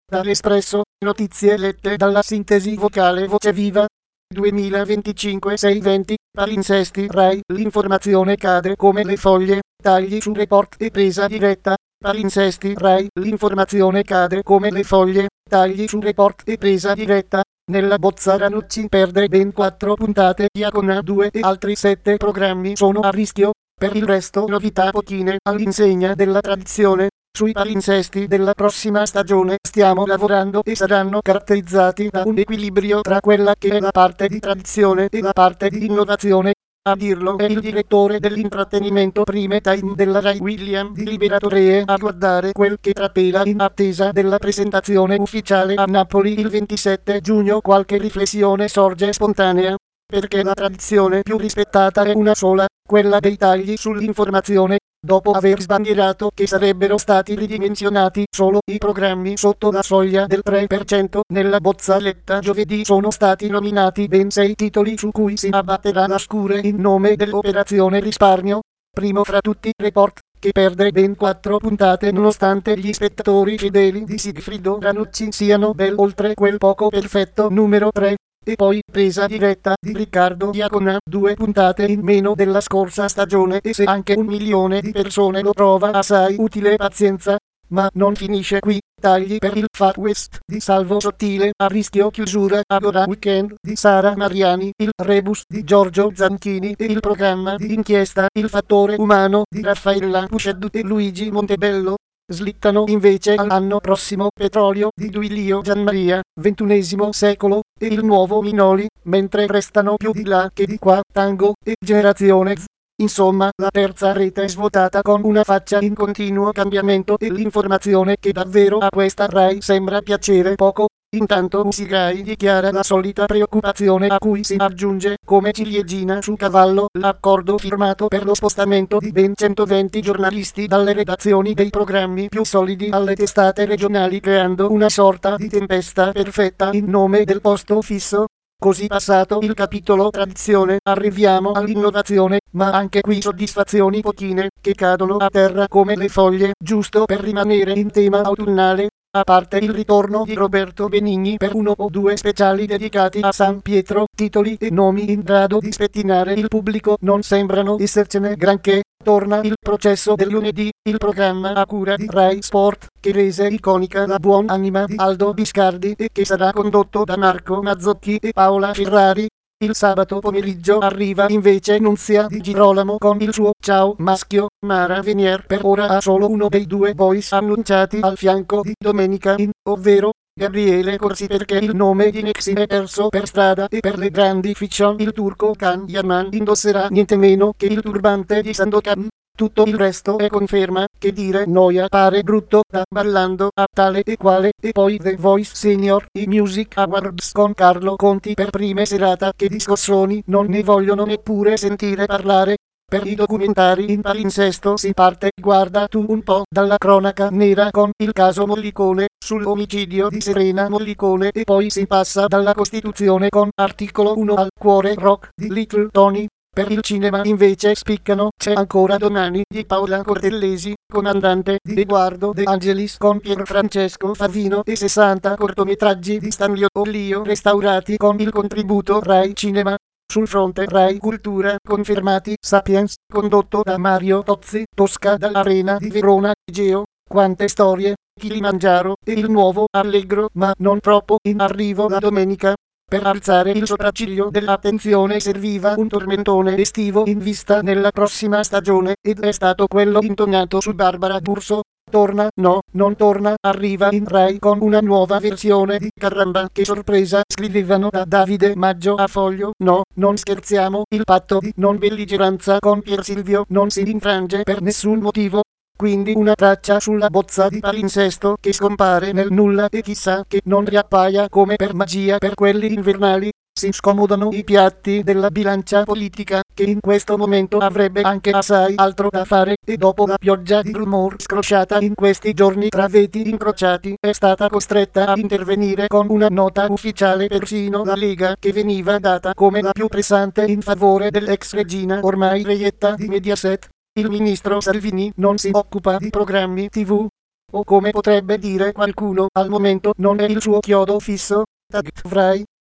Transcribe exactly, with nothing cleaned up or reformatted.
Dall'Espresso, notizie lette dalla sintesi vocale Voce Viva. duemilaventicinque sei venti, palinsesti Rai, l'informazione cade come le foglie, tagli su report e presa diretta. Palinsesti Rai, l'informazione cade come le foglie, tagli su report e presa diretta. Nella bozza Ranucci perde ben quattro puntate, Diacona due e altri sette programmi sono a rischio. Per il resto novità pochine all'insegna della tradizione. Sui palinsesti della prossima stagione stiamo lavorando e saranno caratterizzati da un equilibrio tra quella che è la parte di tradizione e la parte di innovazione. A dirlo è il direttore dell'intrattenimento Prime Time della Rai William di Liberatore a guardare quel che trapela in attesa della presentazione ufficiale a Napoli il ventisette giugno. Qualche riflessione sorge spontanea, perché la tradizione più rispettata è una sola, quella dei tagli sull'informazione. Dopo aver sbandierato che sarebbero stati ridimensionati solo i programmi sotto la soglia del tre per cento, nella bozza letta giovedì sono stati nominati ben sei titoli su cui si abbatterà la scure in nome dell'operazione risparmio. Primo fra tutti Report, che perde ben quattro puntate nonostante gli spettatori fedeli di Sigfrido Ranucci siano ben oltre quel poco perfetto numero tre. E poi Presa diretta di Riccardo Diacona, due puntate in meno della scorsa stagione, e se anche un milione di persone lo trova assai utile, pazienza. Ma non finisce qui. Tagli per il Far West di Salvo Sottile, a rischio chiusura. Agora Weekend di Sara Mariani, il Rebus di Giorgio Zanchini e il programma di inchiesta Il Fattore Umano di Raffaella Puceddu e Luigi Montebello. Slittano invece all'anno prossimo Petrolio di Duilio Gianmaria, ventunesimo secolo, e il nuovo Minoli, mentre restano più di là che di qua Tango e Generazione Z. Insomma, la terza rete è svuotata con una faccia in continuo cambiamento e l'informazione che davvero a questa Rai sembra piacere poco. Intanto Musigai dichiara la solita preoccupazione a cui si aggiunge, come ciliegina su cavallo, l'accordo firmato per lo spostamento di ben centoventi giornalisti dalle redazioni dei programmi più solidi alle testate regionali, creando una sorta di tempesta perfetta in nome del posto fisso. Così passato il capitolo tradizione, arriviamo all'innovazione, ma anche qui soddisfazioni pochine, che cadono a terra come le foglie, giusto per rimanere in tema autunnale. A parte il ritorno di Roberto Benigni per uno o due speciali dedicati a San Pietro, titoli e nomi in grado di spettinare il pubblico non sembrano essercene granché. Torna il processo del lunedì, il programma a cura di Rai Sport, che rese iconica la buonanima di Aldo Biscardi e che sarà condotto da Marco Mazzocchi e Paola Ferrari. Il sabato pomeriggio arriva invece Nunzia Di Girolamo con il suo Ciao Maschio. Mara Venier per ora ha solo uno dei due boys annunciati al fianco di Domenica In, ovvero Gabriele Corsi, perché il nome di Nexi è perso per strada, e per le grandi fiction il turco Can Yaman indosserà niente meno che il turbante di Sandokan. Tutto il resto è conferma, che dire noia, pare brutto da ballando a tale e quale. E poi The Voice Senior, i Music Awards con Carlo Conti per prime serata, che di scossoni non ne vogliono neppure sentire parlare. Per i documentari in palinsesto si parte, guarda tu un po', dalla cronaca nera con il caso Mollicone, sull'omicidio di Serena Mollicone, e poi si passa dalla Costituzione con Articolo uno al Cuore Rock di Little Tony. Per il cinema invece spiccano C'è ancora domani di Paola Cortellesi, Comandante di Edoardo De Angelis con Pierfrancesco Favino, e sessanta cortometraggi di Stanlio Ollio restaurati con il contributo Rai Cinema. Sul fronte Rai Cultura confermati Sapiens, condotto da Mario Tozzi, Tosca dall'Arena di Verona, Geo, Quante storie, Kilimangiaro, e il nuovo Allegro ma non troppo in arrivo la domenica. Per alzare il sopracciglio dell'attenzione serviva un tormentone estivo in vista nella prossima stagione, ed è stato quello intonato su Barbara D'Urso. Torna, no, non torna, arriva in Rai con una nuova versione di Caramba che sorpresa, scrivevano da Davide Maggio a Foglio. No, non scherziamo, il patto di non belligeranza con Pier Silvio non si infrange per nessun motivo. Quindi una traccia sulla bozza di palinsesto che scompare nel nulla, e chissà che non riappaia come per magia per quelli invernali. Si scomodano i piatti della bilancia politica, che in questo momento avrebbe anche assai altro da fare, e dopo la pioggia di rumor scrosciata in questi giorni tra veti incrociati è stata costretta a intervenire con una nota ufficiale persino la Lega, che veniva data come la più pressante in favore dell'ex regina ormai reietta di Mediaset. Il ministro Salvini non si occupa di programmi tivù. O come potrebbe dire qualcuno, al momento non è il suo chiodo fisso. Tag Fry.